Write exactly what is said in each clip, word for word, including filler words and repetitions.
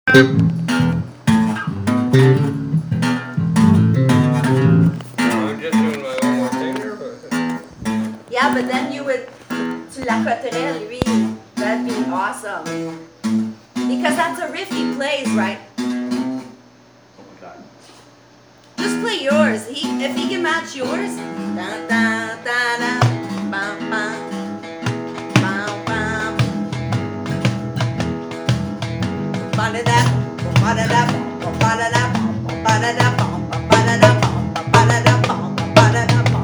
I'm just doing my own more finger, but Yeah, but then you would, tu l'accoterais, lui. That'd be awesome. Because that's a riff he plays, right? Just play yours. He, if he can match yours. Da, da, da, da, bum, bum, bum, bum. Ba-da-da, ba-da-da, ba-da-da, ba-da-da, ba-da-da, ba-da-da, ba-da-da, ba.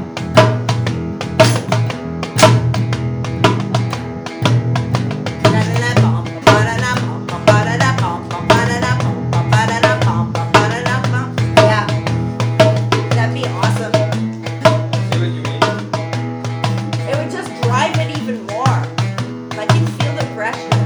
Yeah, that'd be awesome. see what you mean. It would just drive it even more. Like you'd feel the pressure.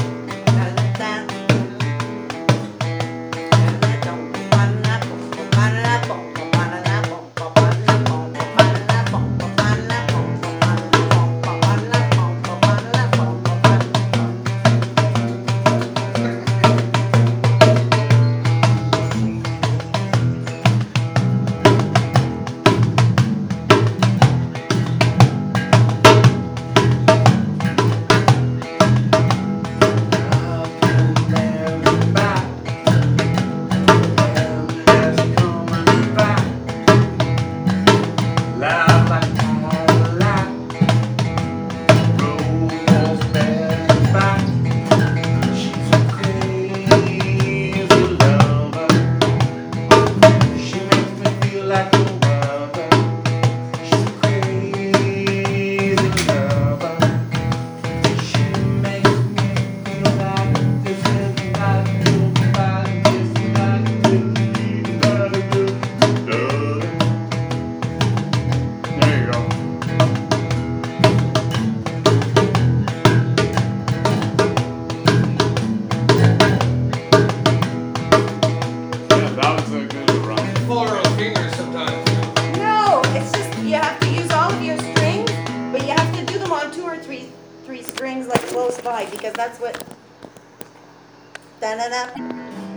Pull her own fingers sometimes. No, it's just you have to use all of your strings, but you have to do them on two or three three strings like close by because that's what. Da-da-da.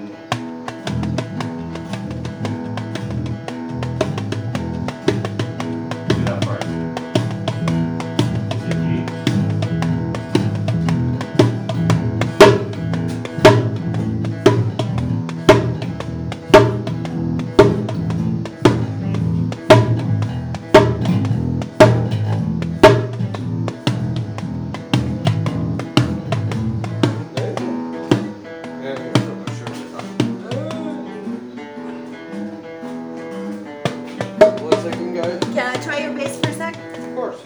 One second, guys. Can I try your bass for a sec? Of course.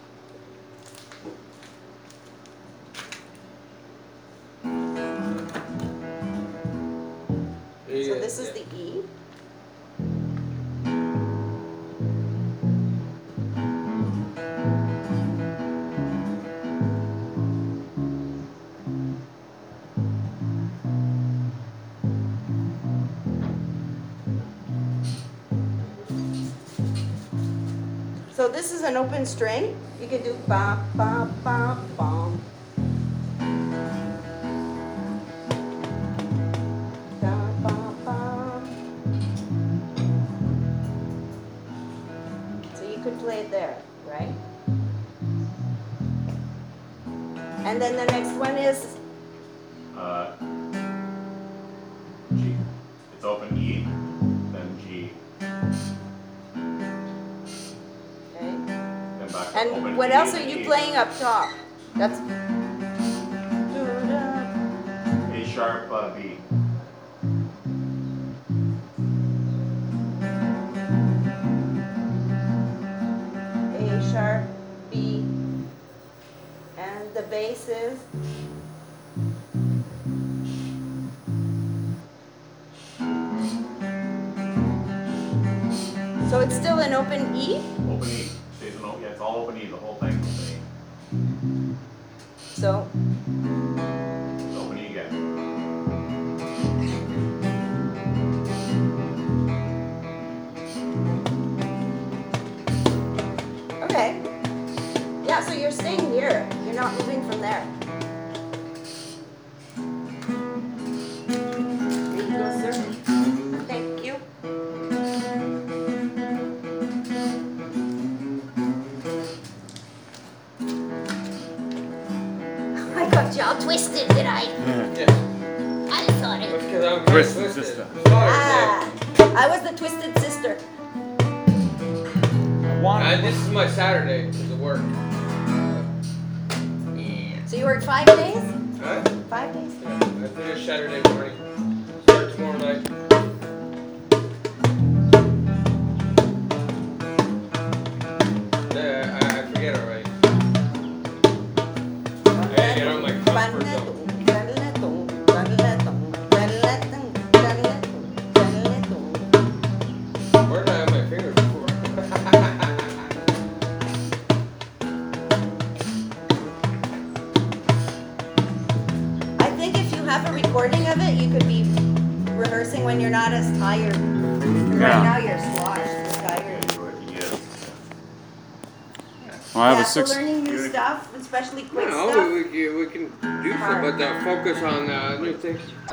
So this is the E. So this is an open string. You can do ba ba ba ba. Da, ba, ba. So you could play it there, right? And then the next one is Uh, G. It's open E, then G, okay. then back to open And what E, else are then you E. playing up top? That's A sharp, uh, B. A sharp, B, and the bass is so it's still an open E. Open E. Stays an open, yeah, it's all open E, the whole thing. Open So E. It's open E again. okay, yeah. So you're staying here. You're not moving from there. I'm kinda Twisted twisted. sister. Ah, I was the twisted sister. One. And this is my Saturday because of work. So you worked five days? Huh? Five days? Yeah, I finish Saturday morning. Start tomorrow night. Yeah, I, I forget already. I get out of my comfort zone. Where did I have my finger before? I think if you have a recording of it, you could be rehearsing when you're not as tired. 'Cause Yeah. Right now you're sloshed, you're tired. Yes. Well, I have Yeah, a so six. learning new stuff, especially quick No, stuff. we, we, can- we can do Hard. something, but uh, focus on uh, new things.